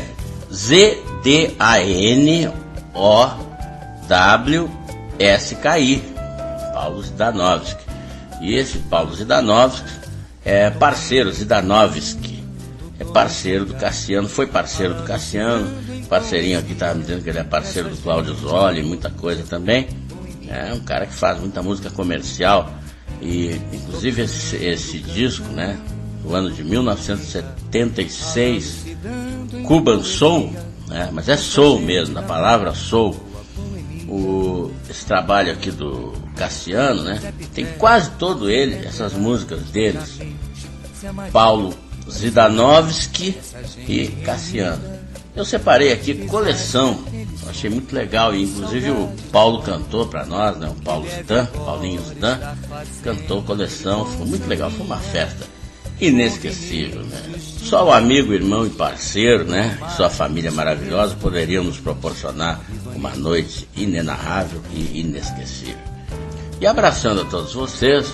ZDANOWSKI, Paulo Zidanovski. E esse Paulo Zidanovski é parceiro, Zidanovski, é parceiro do Cassiano, foi parceiro do Cassiano, parceirinho aqui estava me dizendo que ele é parceiro do Cláudio Zoli, muita coisa também. É um cara que faz muita música comercial. E inclusive esse disco, né, do ano de 1976, Cuban Soul, né, mas é soul mesmo, a palavra soul. Esse trabalho aqui do Cassiano, né, tem quase todo ele, essas músicas deles, Paulo Zidanovski e Cassiano. Eu separei aqui coleção Achei muito legal, e inclusive o Paulo cantou para nós, né? O Paulinho Zidan, cantou coleção, ficou muito legal, foi uma festa inesquecível, né? Só o amigo, irmão e parceiro, né? E sua família maravilhosa poderiam nos proporcionar uma noite inenarrável e inesquecível. E abraçando a todos vocês,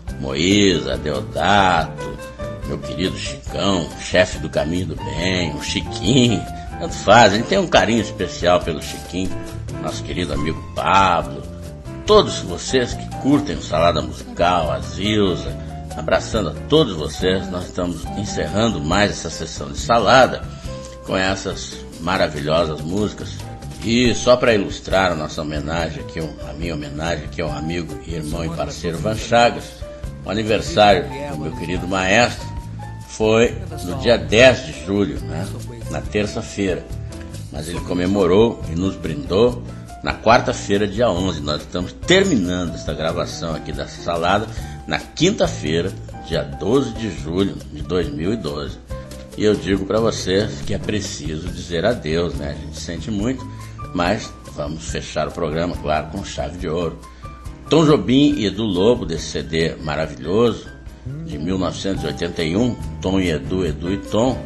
Moísa, Deodato, meu querido Chicão, chefe do Caminho do Bem, o Chiquinho, tanto faz, a gente tem um carinho especial pelo Chiquinho, nosso querido amigo Pablo, todos vocês que curtem o Salada Musical, a Zilza, abraçando a todos vocês. Nós estamos encerrando mais essa sessão de salada com essas maravilhosas músicas. E só para ilustrar a nossa homenagem aqui, a minha homenagem aqui ao amigo, irmão e parceiro Van Chagas, o aniversário do meu querido maestro foi no dia 10 de julho, né? Na terça-feira, mas ele comemorou e nos brindou na quarta-feira, dia 11. Nós estamos terminando esta gravação aqui dessa salada na quinta-feira, dia 12 de julho de 2012. E eu digo para vocês que é preciso dizer adeus, né? A gente sente muito, mas vamos fechar o programa, claro, com chave de ouro. Tom Jobim e Edu Lobo, desse CD maravilhoso de 1981, Tom e Edu, Edu e Tom.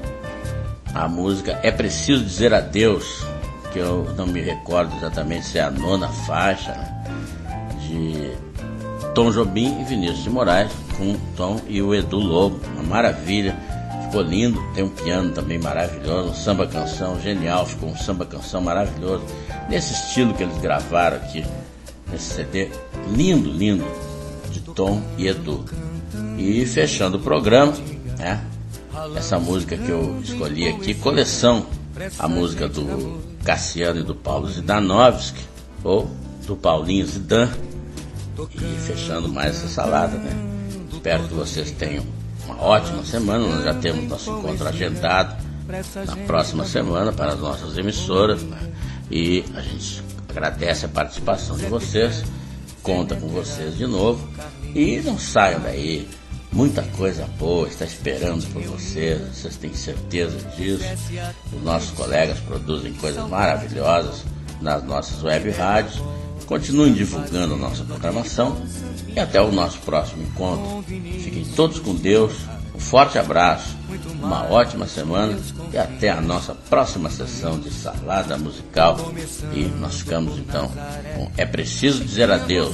A música É Preciso Dizer Adeus, que eu não me recordo exatamente se é a 9ª faixa, né? De Tom Jobim e Vinícius de Moraes, com o Tom e o Edu Lobo, uma maravilha, ficou lindo. Tem um piano também maravilhoso, um samba-canção genial, ficou um samba-canção maravilhoso, nesse estilo que eles gravaram aqui, nesse CD, lindo, lindo, de Tom e Edu. E fechando o programa, né? Essa música que eu escolhi aqui, coleção, a música do Cassiano e do Paulo Zidanovski, ou do Paulinho Zidan. E fechando mais essa salada, né? Espero que vocês tenham uma ótima semana. Nós já temos nosso encontro agendado na próxima semana para as nossas emissoras, né? E a gente agradece a participação de vocês, conta com vocês de novo. E não saiam daí, muita coisa boa está esperando por vocês, vocês têm certeza disso. Os nossos colegas produzem coisas maravilhosas nas nossas web rádios. Continuem divulgando a nossa programação e até o nosso próximo encontro. Fiquem todos com Deus, um forte abraço, uma ótima semana e até a nossa próxima sessão de Salada Musical. E nós ficamos então com É Preciso Dizer Adeus,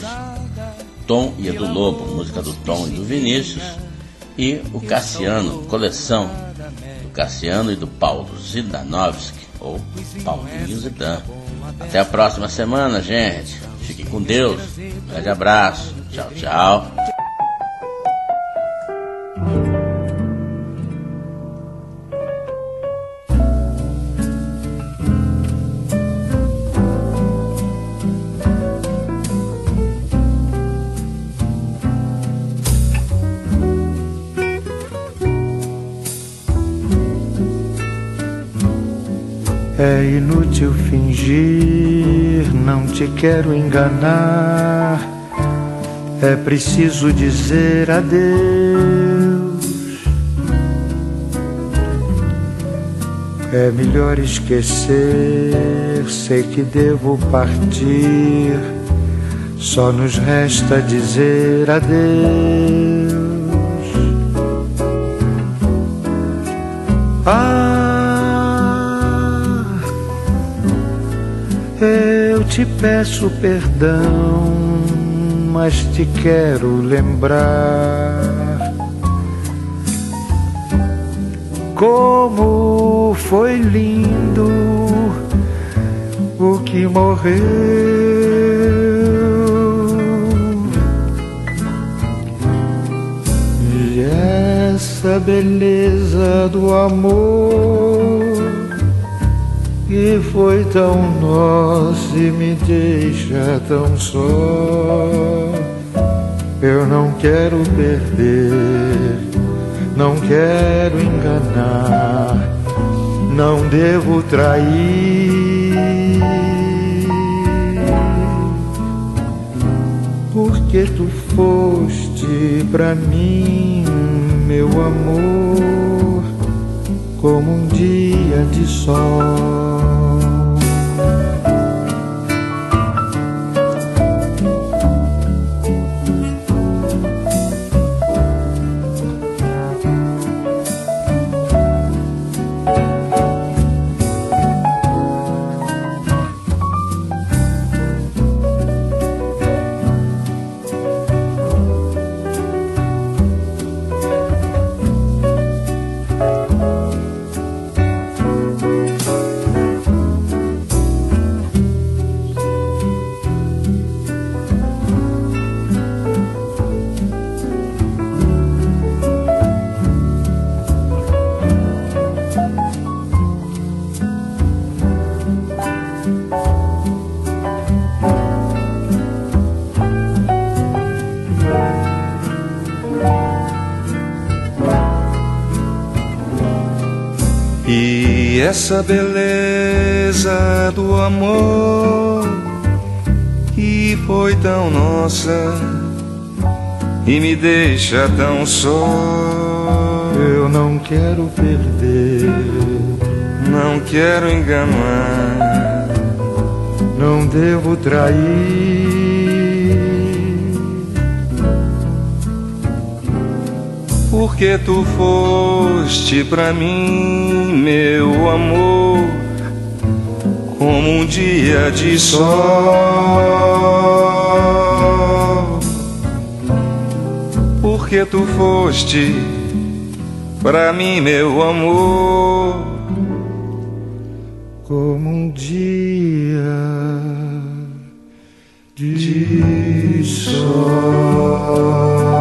Tom e Edu Lobo, música do Tom e do Vinícius, e o Cassiano, coleção do Cassiano e do Paulo Zidanovski, ou Paulinho Zidan. Até a próxima semana, gente. Fiquem com Deus. Um grande abraço. Tchau, tchau. É inútil fingir, não te quero enganar. É preciso dizer adeus. É melhor esquecer, sei que devo partir. Só nos resta dizer adeus. Eu te peço perdão, mas te quero lembrar como foi lindo o que morreu. E essa beleza do amor que foi tão nosso e me deixa tão só. Eu não quero perder, não quero enganar, não devo trair, porque tu foste pra mim, meu amor, como um dia de sol. essa beleza do amor que foi tão nossa e me deixa tão só. Eu não quero perder, não quero enganar, não devo trair. Porque tu foste pra mim, meu amor, como um dia de sol. Porque tu foste pra mim, meu amor, como um dia de sol.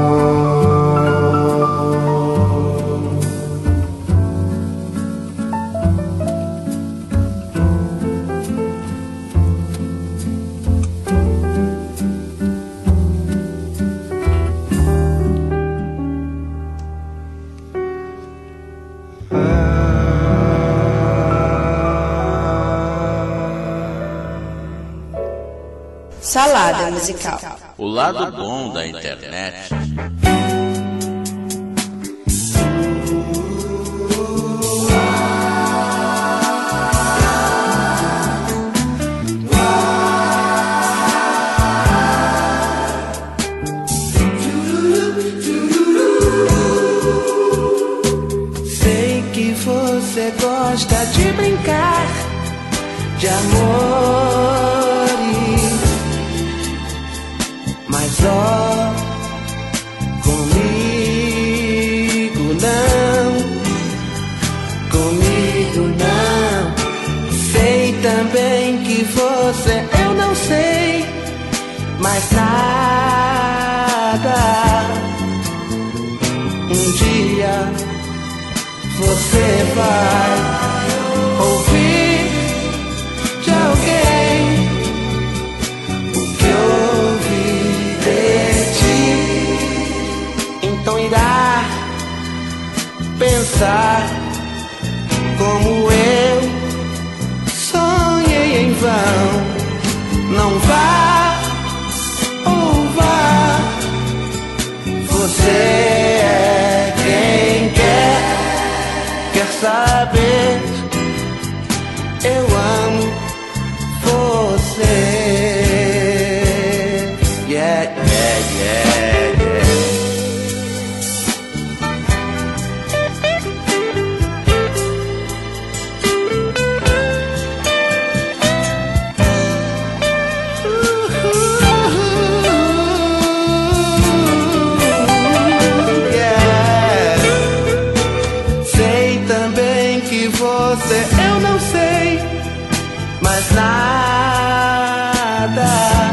Salada musical. O lado bom da internet. Sei que você gosta de brincar de amor, mas ó, comigo não. Sei também que você, eu não sei mais nada. Um dia você vai ouvir de alguém o que ouvi de ti. Então irá pensar como eu sonhei em vão. Não vá ou vá, você é quem quer saber. Eu amo você. Yeah, yeah, yeah, yeah. Yeah. Sei também que você, eu não sei mais nada.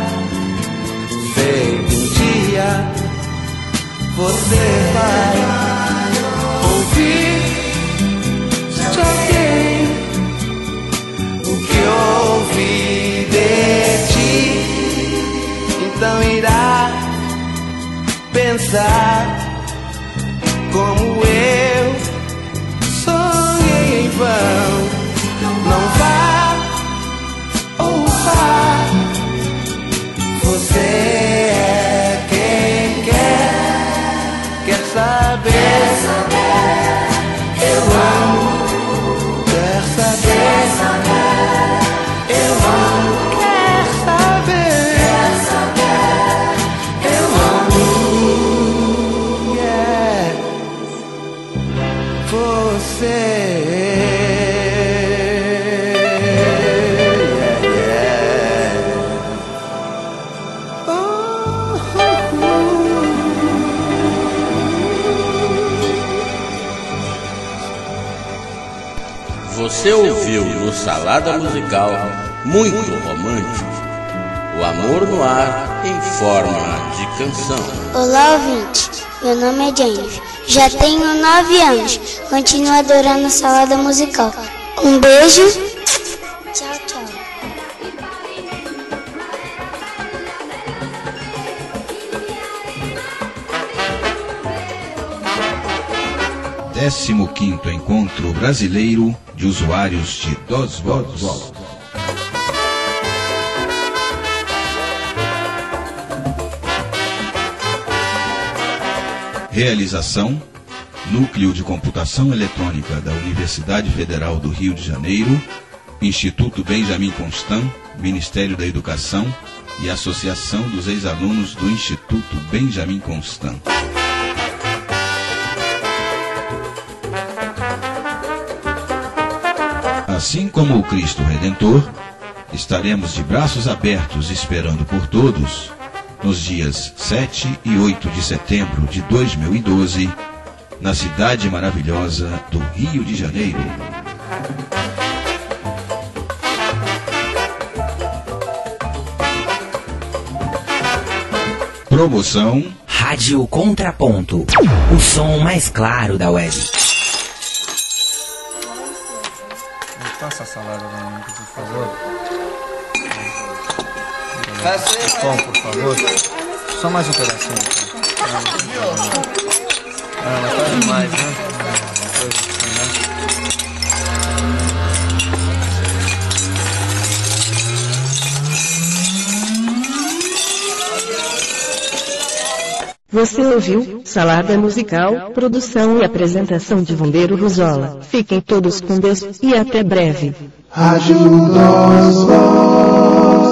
Sei que um dia você vai ouvir de alguém o que ouvi de ti. Então irá pensar como eu sonhei em vão. Não vá ou vá, você é quem quer saber. Eu amo, quer saber. Eu amo, quer saber. Eu amo, yeah, você. Você ouviu no Salada Musical Muito Romântico, o amor no ar em forma de canção. Olá, ouvinte. Meu nome é Jennifer. Já tenho 9 anos. Continuo adorando a Salada Musical. Um beijo. Tchau, tchau. 15º Encontro Brasileiro de de usuários de Dos Votos. Realização: Núcleo de Computação Eletrônica da Universidade Federal do Rio de Janeiro, Instituto Benjamin Constant, Ministério da Educação e Associação dos Ex-Alunos do Instituto Benjamin Constant. Assim como o Cristo Redentor, estaremos de braços abertos esperando por todos nos dias 7 e 8 de setembro de 2012, na cidade maravilhosa do Rio de Janeiro. Promoção Rádio Contraponto, o som mais claro da web. Passa a salada pra mim, por favor. Pão, por favor. Só mais um pedacinho. Mas tá demais, né? Você ouviu Salada Musical, produção e apresentação de Vandeiro Ruzola. Fiquem todos com Deus e até breve. Rádio Dos Votos.